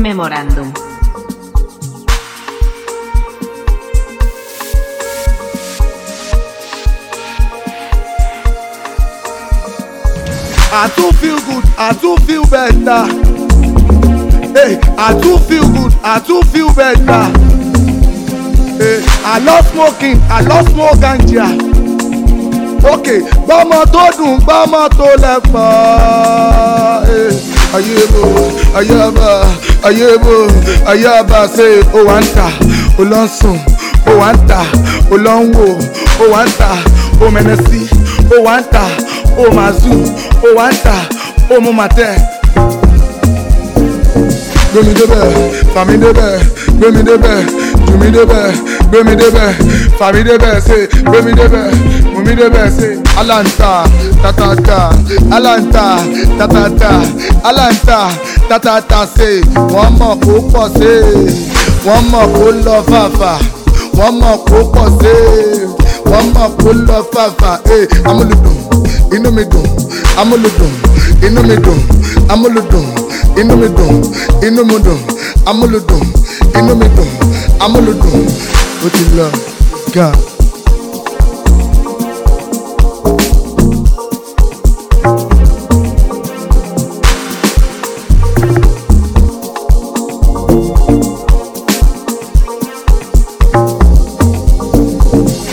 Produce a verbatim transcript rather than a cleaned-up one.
Memorandum. I do feel good, I do feel better. Hey, I do feel good, I do feel better. Hey, I love smoking, I love smoke ganja. Okay, gbọ́mọ tó dùn, gbọ́mọ tó lẹ́fọ̀ọ́. Hey, ayébo, ayaba, ayébo, ayaba ṣe ó wá ń tà, ó lọ ń sùn, ó wá ń tà, ó lọ ń wò, ó wá ń tà, ó mẹ́nẹ́ sí, ó wá ń tà, ó máa zù, ó wá ń tà, ó mú máa tẹ̀. Gbémi débẹ̀, fàmí débẹ̀, gbémi débẹ̀, jùmí débẹ̀, gbémi débẹ̀, fàmí débẹ̀, ṣe gbémi débẹ̀, mùmí débẹ̀, ṣe alanta, tatata, alanta, tatata, alanta, tatata, ṣe wọ́n mọ̀ kó pọ̀ ṣe, wọ́n mọ̀ kó lọ fàfà, wọ́n mọ̀ kó pọ̀ ṣe, wọ́n mọ̀ kó lọ fàfà, ẹ̀ amúlùdùn, inú mi dùn, amúlùdùn, inú mi dùn, amúlùdùn. Inú mi dùn, inú mi dùn, amúlùdùn, inú mi dùn, amúlùdùn, ó ti lọ, God.